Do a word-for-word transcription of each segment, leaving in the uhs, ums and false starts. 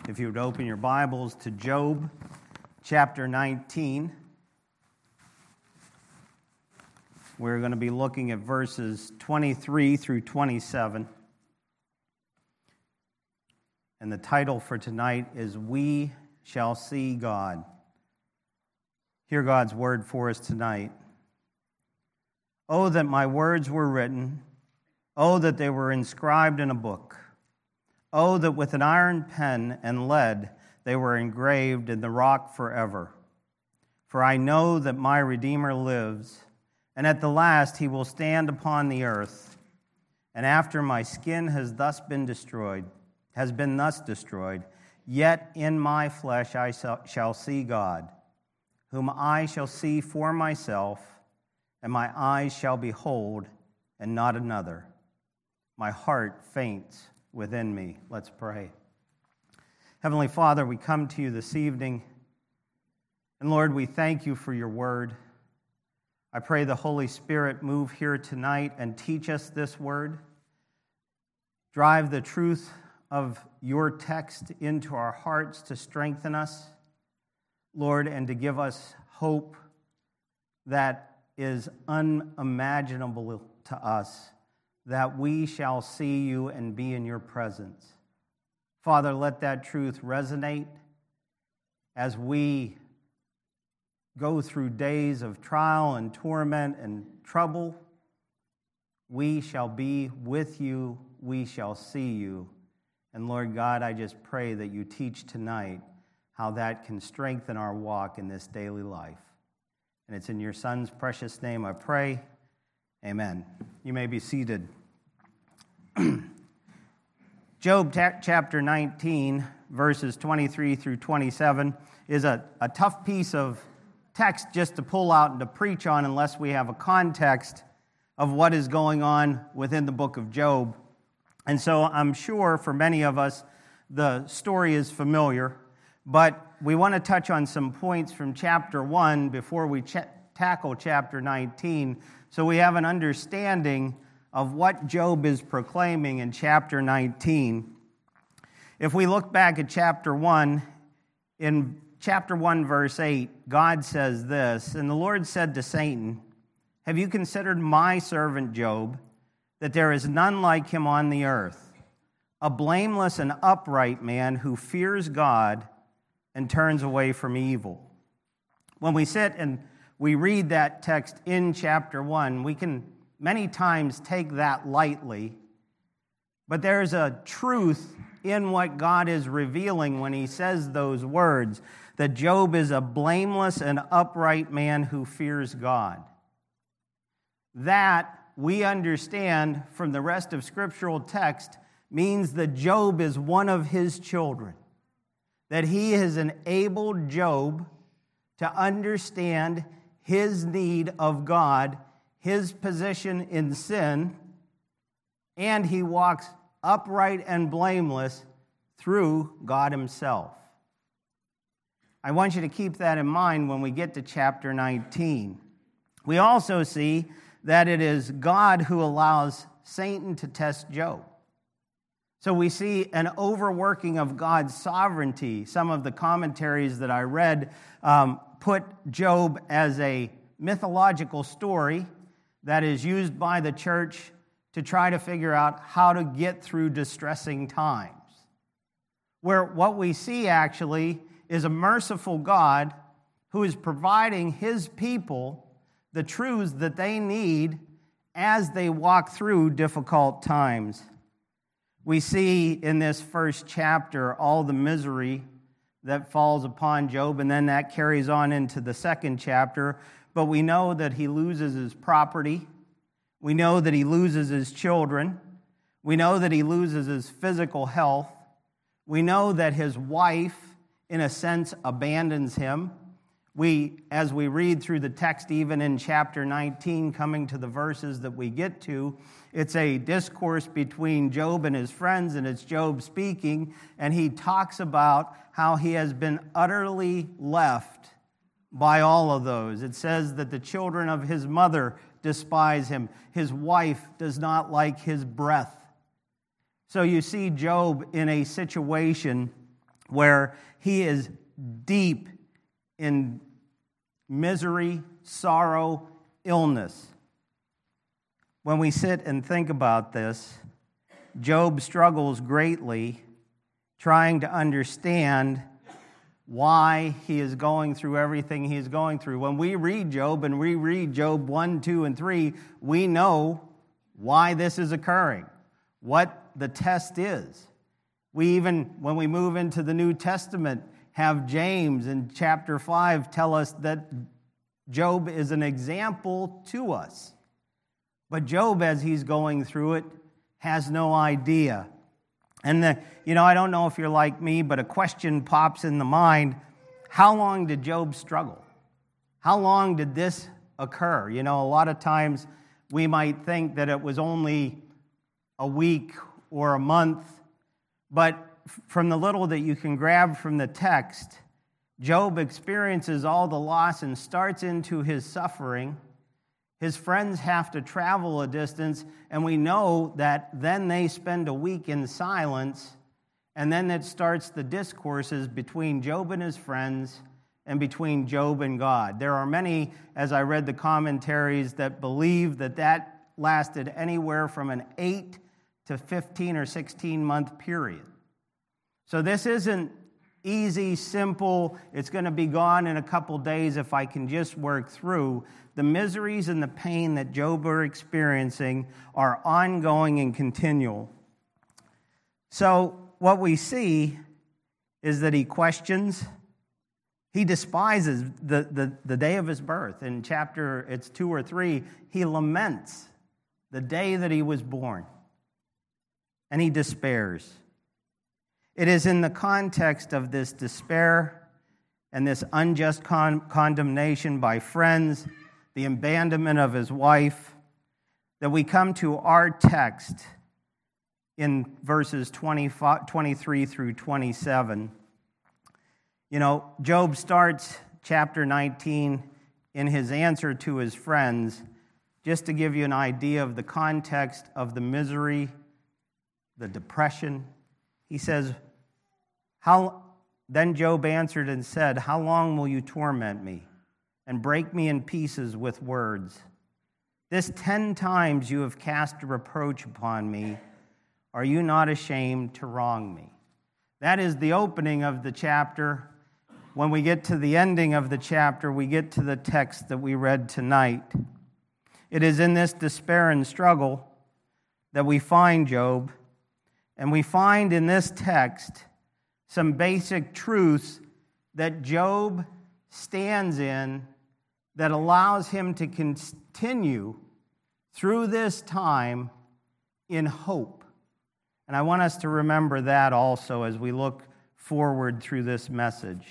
If you would open your Bibles to Job chapter nineteen, we're going to be looking at verses twenty-three through twenty-seven. And the title for tonight is We Shall See God. Hear God's word for us tonight. Oh, that my words were written. Oh, that they were inscribed in a book. Oh, that with an iron pen and lead they were engraved in the rock forever. For I know that my Redeemer lives, and at the last he will stand upon the earth. And after my skin has thus been destroyed, has been thus destroyed, yet in my flesh I shall see God, whom I shall see for myself, and my eyes shall behold, and not another. My heart faints within me. Let's pray. Heavenly Father, we come to you this evening, and Lord, we thank you for your word. I pray the Holy Spirit move here tonight and teach us this word. Drive the truth of your text into our hearts to strengthen us, Lord, and to give us hope that is unimaginable to us, that we shall see you and be in your presence. Father, let that truth resonate as we go through days of trial and torment and trouble. We shall be with you. We shall see you. And Lord God, I just pray that you teach tonight how that can strengthen our walk in this daily life. And it's in your Son's precious name I pray. Amen. You may be seated. Job ta- chapter nineteen, verses twenty-three through twenty-seven, is a, a tough piece of text just to pull out and to preach on unless we have a context of what is going on within the book of Job. And so I'm sure for many of us the story is familiar, but we want to touch on some points from chapter one before we ch- tackle chapter nineteen, so we have an understanding of what Job is proclaiming in chapter nineteen. If we look back at chapter one, in chapter one, verse eight, God says this, "And the Lord said to Satan, have you considered my servant Job, that there is none like him on the earth, a blameless and upright man who fears God and turns away from evil?" When we sit and we read that text in chapter one, we can many times take that lightly, but there's a truth in what God is revealing when he says those words, that Job is a blameless and upright man who fears God. That, we understand from the rest of scriptural text, means that Job is one of his children, that he has enabled Job to understand his need of God, his position in sin, and he walks upright and blameless through God himself. I want you to keep that in mind when we get to chapter nineteen. We also see that it is God who allows Satan to test Job. So we see an overworking of God's sovereignty. Some of the commentaries that I read um, put Job as a mythological story that is used by the church to try to figure out how to get through distressing times. Where what we see actually is a merciful God who is providing his people the truths that they need as they walk through difficult times. We see in this first chapter all the misery that falls upon Job, and then that carries on into the second chapter. But we know that he loses his property. We know that he loses his children. We know that he loses his physical health. We know that his wife, in a sense, abandons him. We, as we read through the text, even in chapter nineteen, coming to the verses that we get to, it's a discourse between Job and his friends, and it's Job speaking, and he talks about how he has been utterly left by all of those. It says that the children of his mother despise him. His wife does not like his breath. So you see Job in a situation where he is deep in misery, sorrow, illness. When we sit and think about this, Job struggles greatly trying to understand why he is going through everything he is going through. When we read Job and we read Job one, two, and three, we know why this is occurring, what the test is. We even, when we move into the New Testament, have James in chapter five tell us that Job is an example to us. But Job, as he's going through it, has no idea. And, the, you know, I don't know if you're like me, but a question pops in the mind. How long did Job struggle? How long did this occur? You know, a lot of times we might think that it was only a week or a month, but from the little that you can grab from the text, Job experiences all the loss and starts into his suffering. His friends have to travel a distance, and we know that then they spend a week in silence, and then it starts the discourses between Job and his friends and between Job and God. There are many, as I read the commentaries, that believe that that lasted anywhere from an eight to fifteen or sixteen month period. So this isn't easy, simple, it's going to be gone in a couple days if I can just work through. The miseries and the pain that Job are experiencing are ongoing and continual. So what we see is that he questions, he despises the, the, the day of his birth. In chapter, it's two or three, he laments the day that he was born. And he despairs. It is in the context of this despair and this unjust con- condemnation by friends, the abandonment of his wife, that we come to our text in verses twenty-three through twenty-seven. You know, Job starts chapter nineteen in his answer to his friends, just to give you an idea of the context of the misery, the depression. He says, "How?" Then Job answered and said, "How long will you torment me and break me in pieces with words? This ten times you have cast a reproach upon me. Are you not ashamed to wrong me?" That is the opening of the chapter. When we get to the ending of the chapter, we get to the text that we read tonight. It is in this despair and struggle that we find Job, and we find in this text some basic truths that Job stands in that allows him to continue through this time in hope. And I want us to remember that also as we look forward through this message.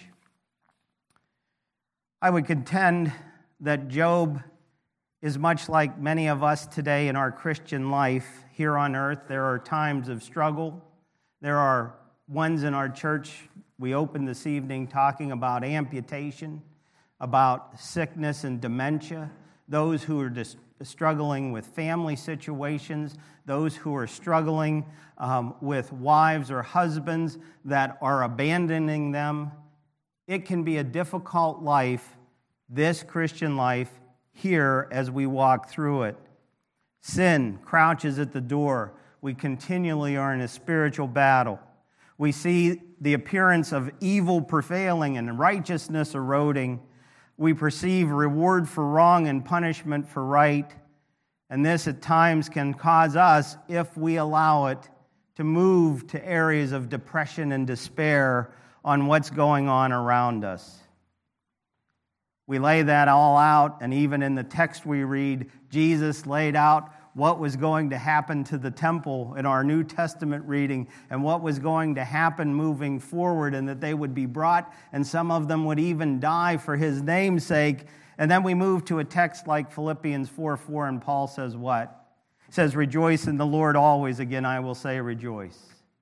I would contend that Job is much like many of us today in our Christian life here on earth. There are times of struggle. There are ones in our church. We opened this evening talking about amputation, about sickness and dementia, those who are just struggling with family situations, those who are struggling um, with wives or husbands that are abandoning them. It can be a difficult life, this Christian life, here as we walk through it. Sin crouches at the door. We continually are in a spiritual battle. We see the appearance of evil prevailing and righteousness eroding. We perceive reward for wrong and punishment for right. And this at times can cause us, if we allow it, to move to areas of depression and despair on what's going on around us. We lay that all out, and even in the text we read, Jesus laid out what was going to happen to the temple in our New Testament reading and what was going to happen moving forward, and that they would be brought, and some of them would even die for his name's sake. And then we move to a text like Philippians four four, and Paul says what? He says, "Rejoice in the Lord always. Again, I will say rejoice."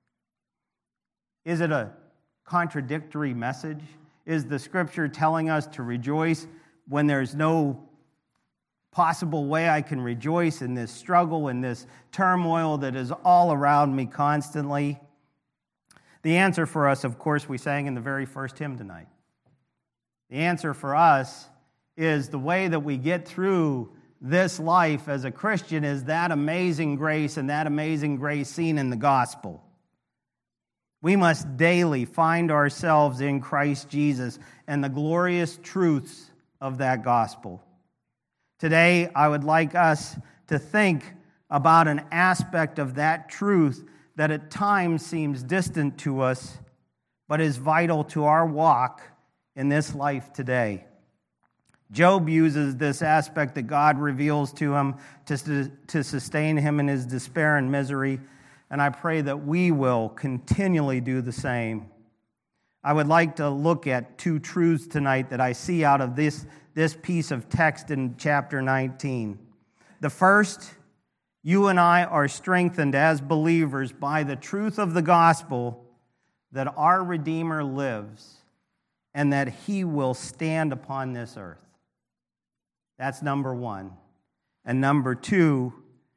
Is it a contradictory message? Is the Scripture telling us to rejoice when there's no possible way I can rejoice in this struggle, in this turmoil that is all around me constantly? The answer for us, of course, we sang in the very first hymn tonight. The answer for us is the way that we get through this life as a Christian is that amazing grace and that amazing grace seen in the gospel. We must daily find ourselves in Christ Jesus and the glorious truths of that gospel. Today, I would like us to think about an aspect of that truth that at times seems distant to us, but is vital to our walk in this life today. Job uses this aspect that God reveals to him to, to sustain him in his despair and misery, and I pray that we will continually do the same. I would like to look at two truths tonight that I see out of this, this piece of text in chapter nineteen. The first, you and I are strengthened as believers by the truth of the gospel that our Redeemer lives and that he will stand upon this earth. That's number one. And number two,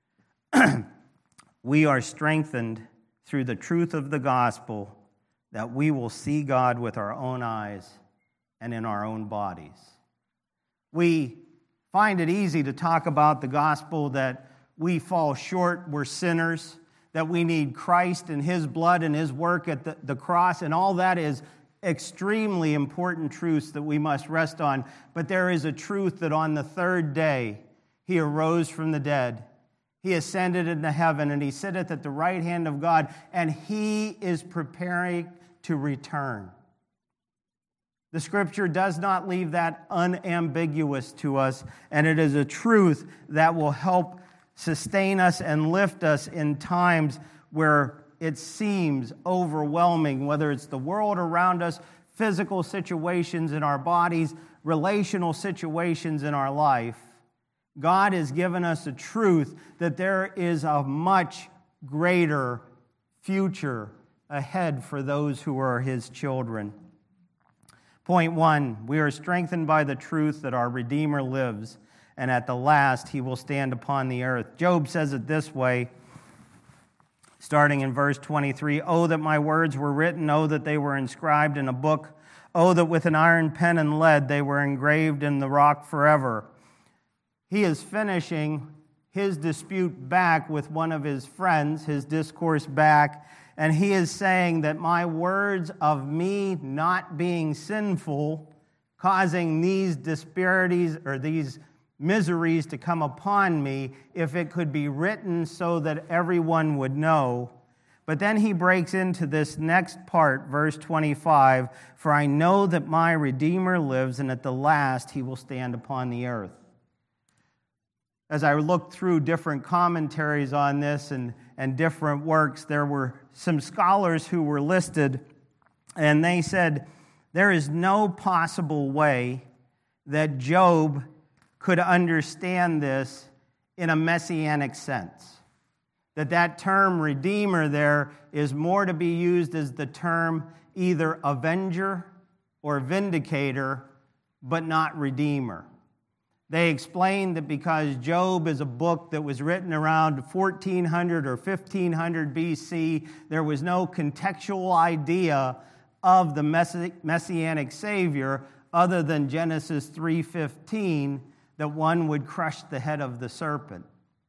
we are strengthened through the truth of the gospel that we will see God with our own eyes and in our own bodies. We find it easy to talk about the gospel that we fall short, we're sinners, that we need Christ and his blood and his work at the, the cross, and all that is extremely important truths that we must rest on. But there is a truth that on the third day he arose from the dead. He ascended into heaven, and he sitteth at the right hand of God, and he is preparing to return. The Scripture does not leave that unambiguous to us, and it is a truth that will help sustain us and lift us in times where it seems overwhelming, whether it's the world around us, physical situations in our bodies, relational situations in our life. God has given us a truth that there is a much greater future ahead for those who are his children. Point one, we are strengthened by the truth that our Redeemer lives, and at the last he will stand upon the earth. Job says it this way, starting in verse twenty-three, "Oh, that my words were written, oh, that they were inscribed in a book, oh, that with an iron pen and lead they were engraved in the rock forever." He is finishing his dispute back with one of his friends, his discourse back, and he is saying that my words of me not being sinful, causing these disparities or these miseries to come upon me, if it could be written so that everyone would know. But then he breaks into this next part, verse twenty-five, "For I know that my Redeemer lives, and at the last he will stand upon the earth." As I looked through different commentaries on this and, and different works, there were some scholars who were listed, and they said there is no possible way that Job could understand this in a messianic sense. That that term Redeemer there is more to be used as the term either avenger or vindicator, but not Redeemer. They explained that because Job is a book that was written around fourteen hundred or fifteen hundred B C, there was no contextual idea of the messianic Savior other than Genesis three fifteen, that one would crush the head of the serpent.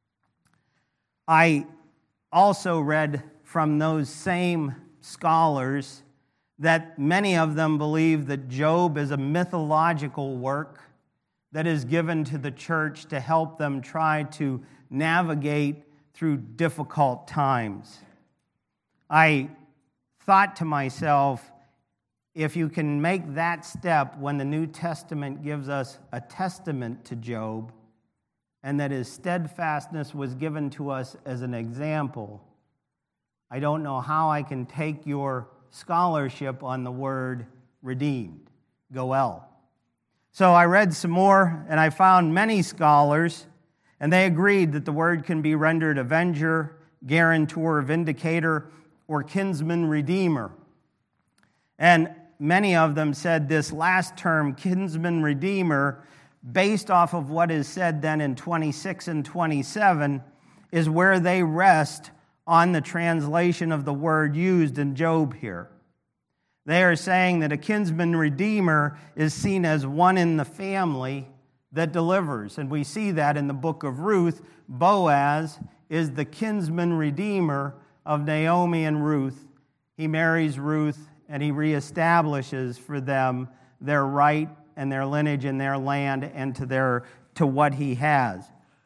I also read from those same scholars that many of them believe that Job is a mythological work that is given to the church to help them try to navigate through difficult times. I thought to myself, if you can make that step when the New Testament gives us a testament to Job, and that his steadfastness was given to us as an example, I don't know how I can take your scholarship on the word redeemed, goel. So I read some more, and I found many scholars, and they agreed that the word can be rendered avenger, guarantor, vindicator, or kinsman redeemer. And many of them said this last term, kinsman redeemer, based off of what is said then in twenty-six and twenty-seven, is where they rest on the translation of the word used in Job here. They are saying that a kinsman redeemer is seen as one in the family that delivers. And we see that in the book of Ruth. Boaz is the kinsman redeemer of Naomi and Ruth. He marries Ruth and he reestablishes for them their right and their lineage and their land and to their to what he has.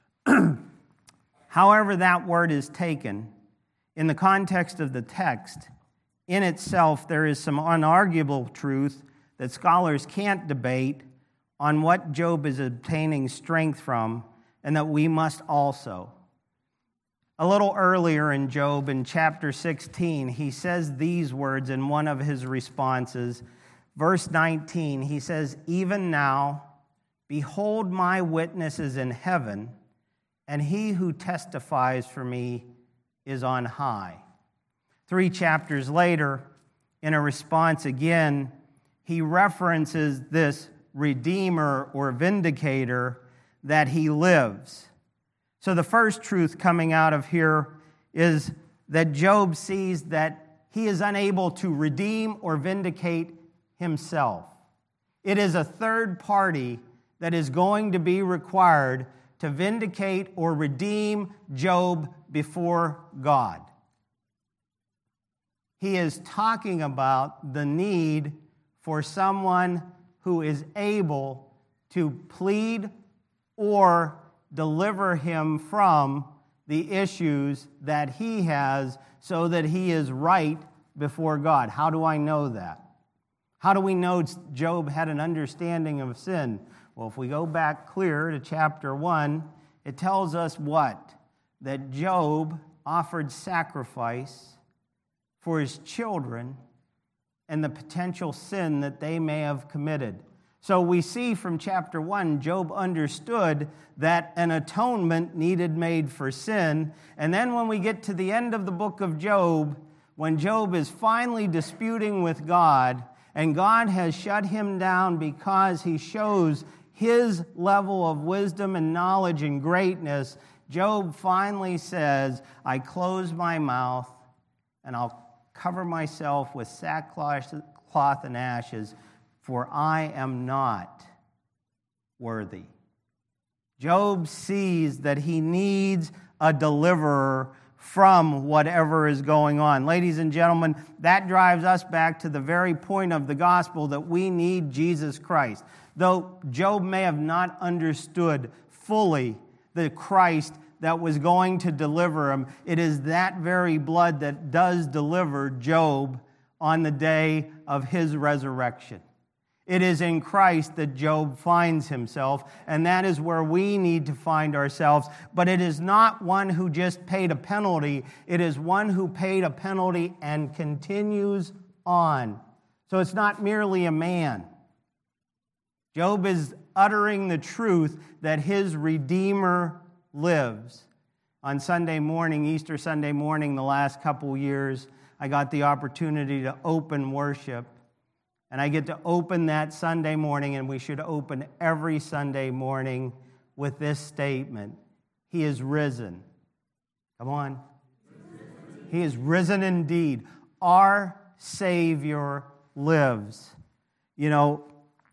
However that word is taken, in the context of the text, in itself there is some unarguable truth that scholars can't debate on what Job is obtaining strength from, and that we must also. A little earlier in Job, in chapter sixteen, he says these words in one of his responses. Verse nineteen, he says, "Even now, behold, my witness is in heaven, and he who testifies for me is on high." Three chapters later, in a response again, he references this Redeemer or Vindicator that he lives. So the first truth coming out of here is that Job sees that he is unable to redeem or vindicate himself. It is a third party that is going to be required to vindicate or redeem Job before God. He is talking about the need for someone who is able to plead or deliver him from the issues that he has so that he is right before God. How do I know that? How do we know Job had an understanding of sin? Well, if we go back clear to chapter one, it tells us what? That Job offered sacrifice for his children and the potential sin that they may have committed. So we see from chapter one, Job understood that an atonement needed made for sin. And then when we get to the end of the book of Job, when Job is finally disputing with God, and God has shut him down because he shows his level of wisdom and knowledge and greatness, Job finally says, "I close my mouth and I'll cover myself with sackcloth and ashes, for I am not worthy." Job sees that he needs a deliverer from whatever is going on. Ladies and gentlemen, that drives us back to the very point of the gospel that we need Jesus Christ. Though Job may have not understood fully the Christ that was going to deliver him, it is that very blood that does deliver Job on the day of his resurrection. It is in Christ that Job finds himself, and that is where we need to find ourselves. But it is not one who just paid a penalty. It is one who paid a penalty and continues on. So it's not merely a man. Job is uttering the truth that his Redeemer lives. On Sunday morning, Easter Sunday morning, the last couple years, I got the opportunity to open worship. And I get to open that Sunday morning, and we should open every Sunday morning with this statement: He is risen. Come on. He is risen indeed. Our Savior lives. You know,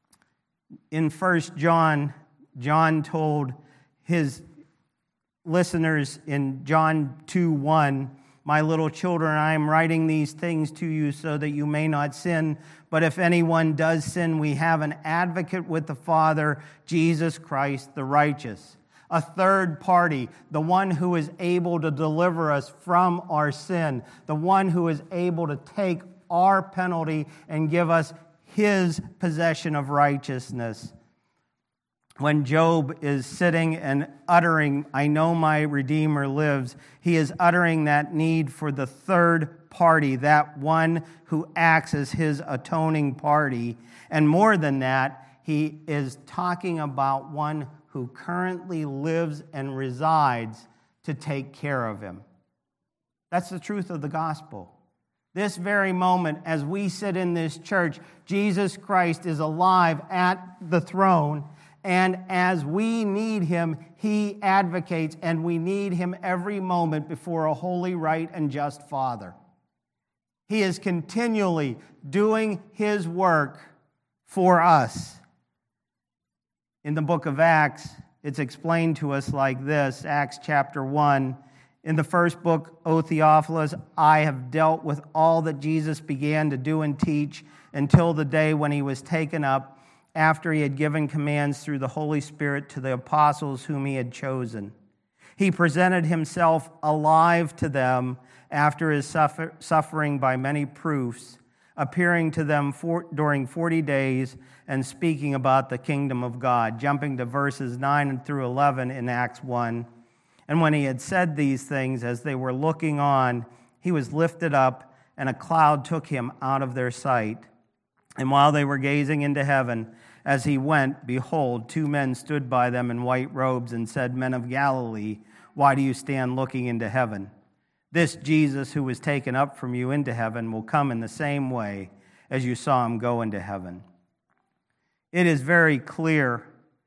in First John, John told his listeners in John two one, "My little children, I am writing these things to you so that you may not sin. But if anyone does sin, we have an advocate with the Father, Jesus Christ the righteous." A third party, the one who is able to deliver us from our sin, the one who is able to take our penalty and give us his possession of righteousness. When Job is sitting and uttering, "I know my Redeemer lives," he is uttering that need for the third party, that one who acts as his atoning party. And more than that, he is talking about one who currently lives and resides to take care of him. That's the truth of the gospel. This very moment, as we sit in this church, Jesus Christ is alive at the throne, And as we need him, he advocates, and we need him every moment before a holy, right, and just Father. He is continually doing his work for us. In the book of Acts, it's explained to us like this, Acts chapter one. In the first book, O Theophilus, I have dealt with all that Jesus began to do and teach until the day when he was taken up, after he had given commands through the Holy Spirit to the apostles whom he had chosen. He presented himself alive to them after his suffer- suffering by many proofs, appearing to them for, during forty days and speaking about the kingdom of God. Jumping to verses nine through eleven in Acts one. And when he had said these things, as they were looking on, he was lifted up, and a cloud took him out of their sight. And while they were gazing into heaven, as he went, behold, two men stood by them in white robes and said, Men of Galilee, why do you stand looking into heaven? This Jesus who was taken up from you into heaven will come in the same way as you saw him go into heaven. It is very clear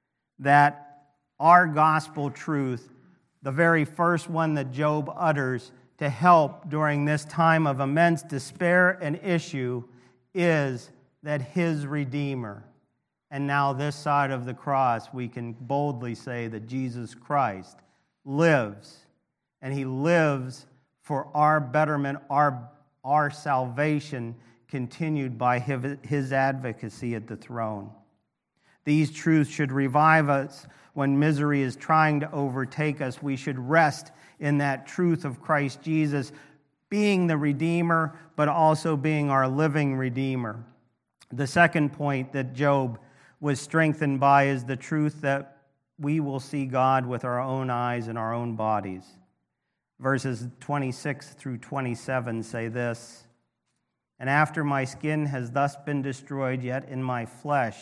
that our gospel truth, the very first one that Job utters to help during this time of immense despair and issue, is that his Redeemer, and now this side of the cross, we can boldly say that Jesus Christ lives, and he lives for our betterment, our, our salvation, continued by his advocacy at the throne. These truths should revive us when misery is trying to overtake us. We should rest in that truth of Christ Jesus being the Redeemer, but also being our living Redeemer. The second point that Job was strengthened by is the truth that we will see God with our own eyes and our own bodies. Verses twenty-six through twenty-seven say this, And after my skin has thus been destroyed, yet in my flesh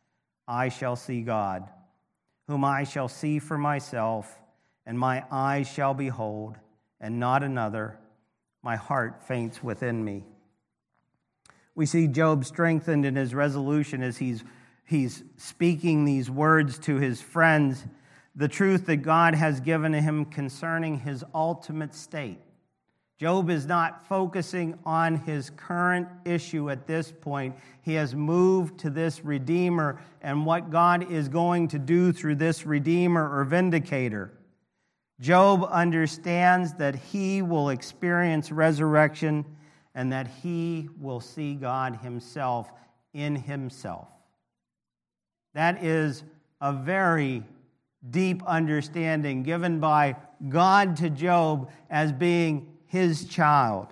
I shall see God, whom I shall see for myself, and my eyes shall behold, and not another. My heart faints within me. We see Job strengthened in his resolution as he's, he's speaking these words to his friends, the truth that God has given him concerning his ultimate state. Job is not focusing on his current issue at this point. He has moved to this Redeemer and what God is going to do through this Redeemer or Vindicator. Job understands that he will experience resurrection and that he will see God himself in himself. That is a very deep understanding given by God to Job as being his child.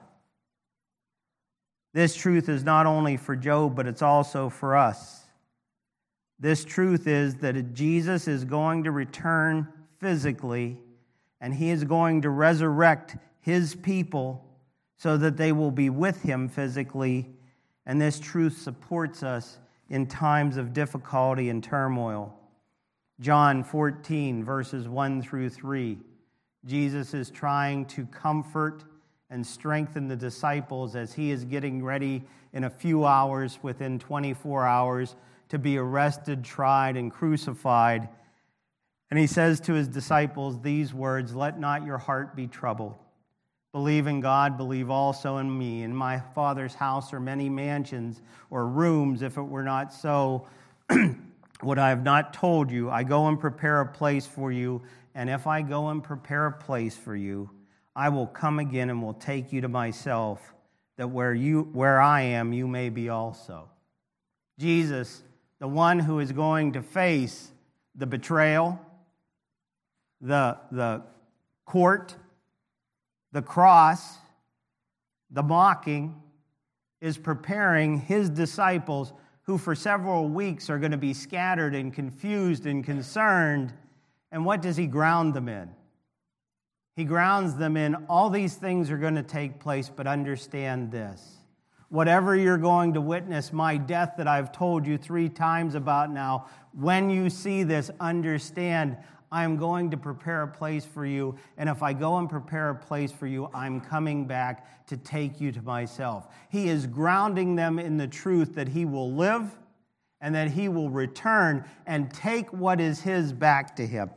This truth is not only for Job, but it's also for us. This truth is that Jesus is going to return physically, and he is going to resurrect his people so that they will be with him physically, and this truth supports us in times of difficulty and turmoil. John fourteen, verses one through three. Jesus is trying to comfort and strengthen the disciples as he is getting ready in a few hours, within twenty-four hours, to be arrested, tried, and crucified. And he says to his disciples these words, Let not your heart be troubled. Believe in God, believe also in me. In my Father's house are many mansions or rooms. If it were not so, would I have not told you? I go and prepare a place for you. And if I go and prepare a place for you, I will come again and will take you to myself, that where you, where I am, you may be also. Jesus, the one who is going to face the betrayal, the, the court, the cross, the mocking, is preparing his disciples who for several weeks are going to be scattered and confused and concerned. And what does he ground them in? He grounds them in all these things are going to take place, but understand this. Whatever you're going to witness, my death that I've told you three times about now, when you see this, understand I'm going to prepare a place for you, and if I go and prepare a place for you, I'm coming back to take you to myself. He is grounding them in the truth that he will live and that he will return and take what is his back to him.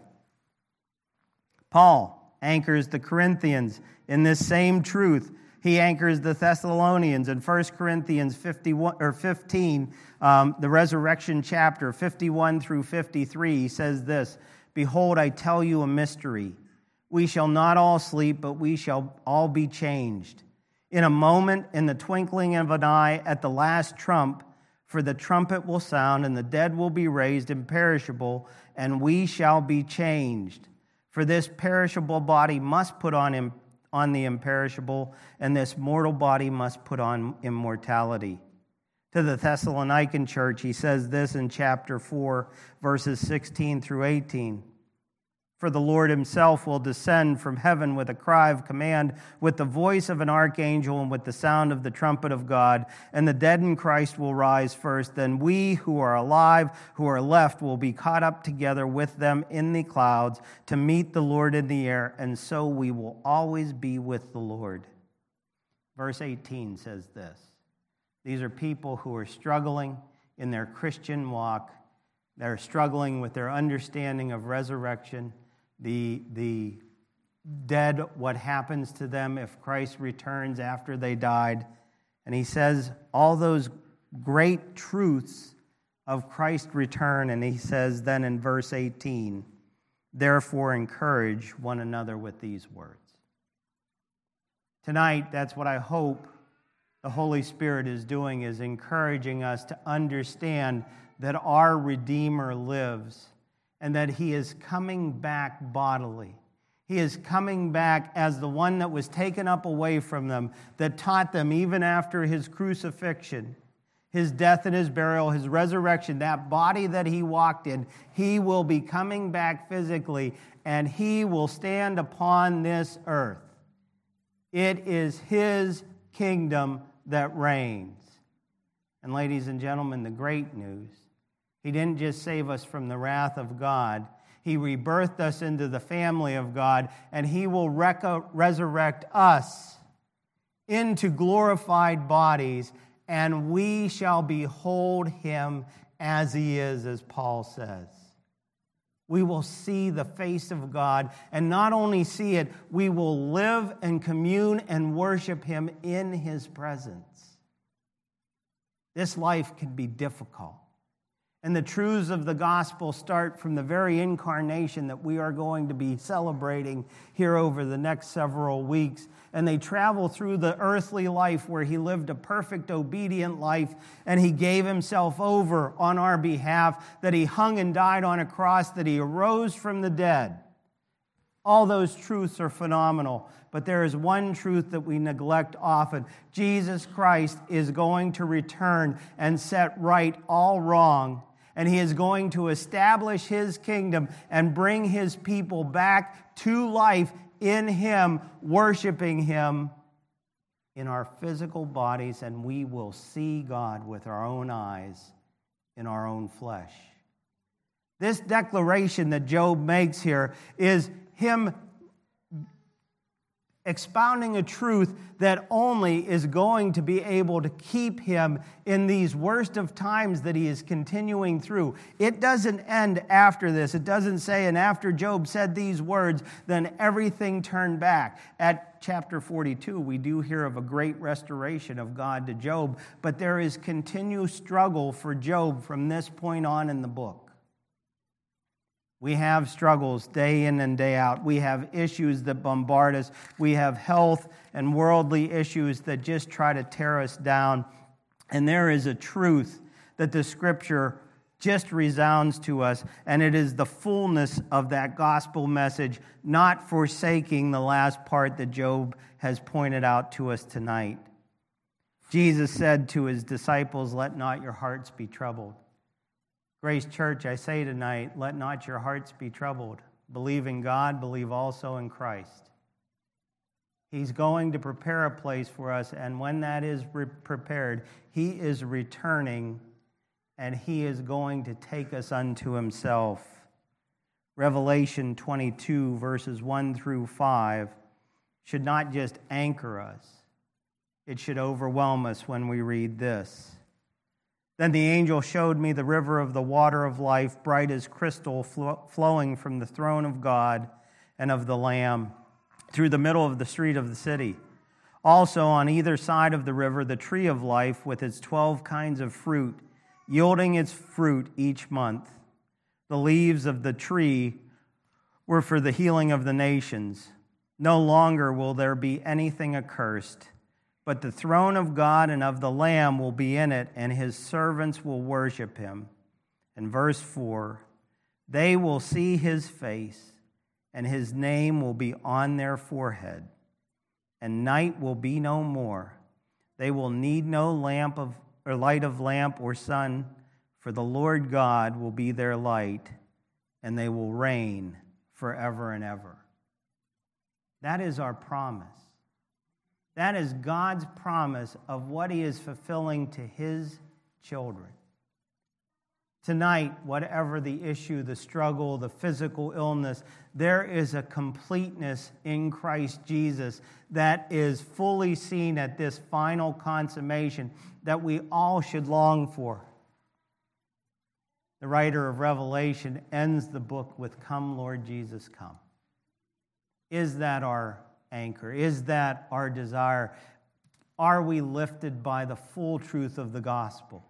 Paul anchors the Corinthians in this same truth. He anchors the Thessalonians in First Corinthians fifty-one or fifteen, um, the resurrection chapter, fifty-one through fifty-three. He says this, "Behold, I tell you a mystery. We shall not all sleep, but we shall all be changed. In a moment, in the twinkling of an eye, at the last trump, for the trumpet will sound, and the dead will be raised imperishable, and we shall be changed. For this perishable body must put on im- on the imperishable, and this mortal body must put on immortality." To the Thessalonican church, he says this in chapter four, verses sixteen through eighteen. "For the Lord himself will descend from heaven with a cry of command, with the voice of an archangel, and with the sound of the trumpet of God. And the dead in Christ will rise first. Then we who are alive, who are left, will be caught up together with them in the clouds to meet the Lord in the air, and so we will always be with the Lord." Verse eighteen says this. These are people who are struggling in their Christian walk. They're struggling with their understanding of resurrection. The, the dead, what happens to them if Christ returns after they died. And he says all those great truths of Christ's return. And he says then in verse eighteen, "Therefore encourage one another with these words." Tonight, that's what I hope the Holy Spirit is doing, is encouraging us to understand that our Redeemer lives, and that he is coming back bodily. He is coming back as the one that was taken up away from them, that taught them even after his crucifixion, his death and his burial, his resurrection, that body that he walked in. He will be coming back physically, and he will stand upon this earth. It is his kingdom that reigns. And ladies and gentlemen, the great news, he didn't just save us from the wrath of God. He rebirthed us into the family of God, and he will rec- resurrect us into glorified bodies, and we shall behold him as he is, as Paul says. We will see the face of God, and not only see it, we will live and commune and worship him in his presence. This life can be difficult. And the truths of the gospel start from the very incarnation that we are going to be celebrating here over the next several weeks. And they travel through the earthly life where he lived a perfect, obedient life, and he gave himself over on our behalf, that he hung and died on a cross, that he arose from the dead. All those truths are phenomenal, but there is one truth that we neglect often. Jesus Christ is going to return and set right all wrong, and he is going to establish his kingdom and bring his people back to life in him, worshiping him in our physical bodies, and we will see God with our own eyes in our own flesh. This declaration that Job makes here is him expounding a truth that only is going to be able to keep him in these worst of times that he is continuing through. It doesn't end after this. It doesn't say, and after Job said these words, then everything turned back. At chapter forty-two, we do hear of a great restoration of God to Job, but there is continued struggle for Job from this point on in the book. We have struggles day in and day out. We have issues that bombard us. We have health and worldly issues that just try to tear us down. And there is a truth that the Scripture just resounds to us, and it is the fullness of that gospel message, not forsaking the last part that Job has pointed out to us tonight. Jesus said to his disciples, "Let not your hearts be troubled." Grace Church, I say tonight, let not your hearts be troubled. Believe in God, believe also in Christ. He's going to prepare a place for us, and when that is re- prepared, he is returning, and he is going to take us unto himself. Revelation twenty-two, verses one through five, should not just anchor us. It should overwhelm us when we read this. Then the angel showed me the river of the water of life, bright as crystal, flowing from the throne of God and of the Lamb through the middle of the street of the city. Also on either side of the river, the tree of life with its twelve kinds of fruit, yielding its fruit each month. The leaves of the tree were for the healing of the nations. No longer will there be anything accursed, but the throne of God and of the Lamb will be in it, and his servants will worship him. And verse four, they will see his face, and his name will be on their forehead. And night will be no more. They will need no lamp of or light of lamp or sun, for the Lord God will be their light, and they will reign forever and ever. That is our promise. That is God's promise of what he is fulfilling to his children. Tonight, whatever the issue, the struggle, the physical illness, there is a completeness in Christ Jesus that is fully seen at this final consummation that we all should long for. The writer of Revelation ends the book with, "Come, Lord Jesus, come." Is that our anchor? Is that our desire? Are we lifted by the full truth of the gospel?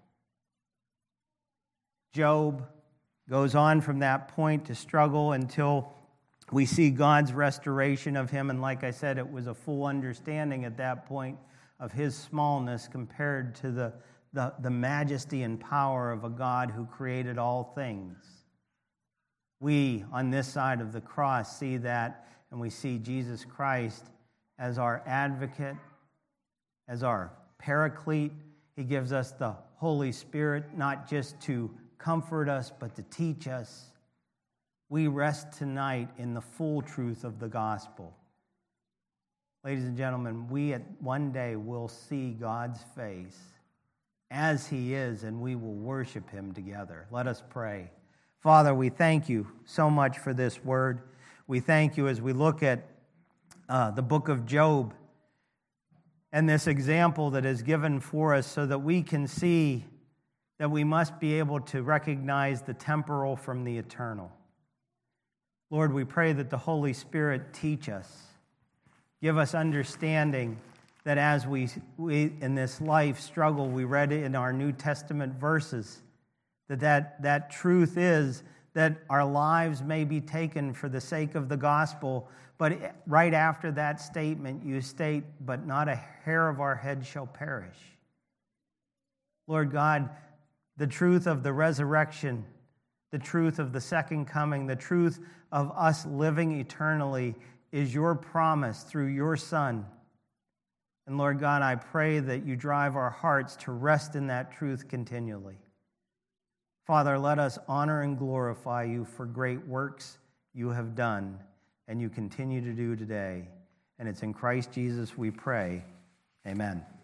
Job goes on from that point to struggle until we see God's restoration of him. And like I said, it was a full understanding at that point of his smallness compared to the, the, the majesty and power of a God who created all things. We, on this side of the cross, see that, and we see Jesus Christ as our advocate, as our paraclete. He gives us the Holy Spirit, not just to comfort us, but to teach us. We rest tonight in the full truth of the gospel. Ladies and gentlemen, we at one day will see God's face as he is, and we will worship him together. Let us pray. Father, we thank you so much for this word. We thank you as we look at uh, the book of Job and this example that is given for us so that we can see that we must be able to recognize the temporal from the eternal. Lord, we pray that the Holy Spirit teach us, give us understanding that as we, we in this life struggle, we read it in our New Testament verses, that, that that truth is that our lives may be taken for the sake of the gospel, but right after that statement you state, but not a hair of our head shall perish. Lord God, the truth of the resurrection, the truth of the second coming, the truth of us living eternally is your promise through your Son. And Lord God, I pray that you drive our hearts to rest in that truth continually. Father, let us honor and glorify you for great works you have done and you continue to do today. And it's in Christ Jesus we pray. Amen.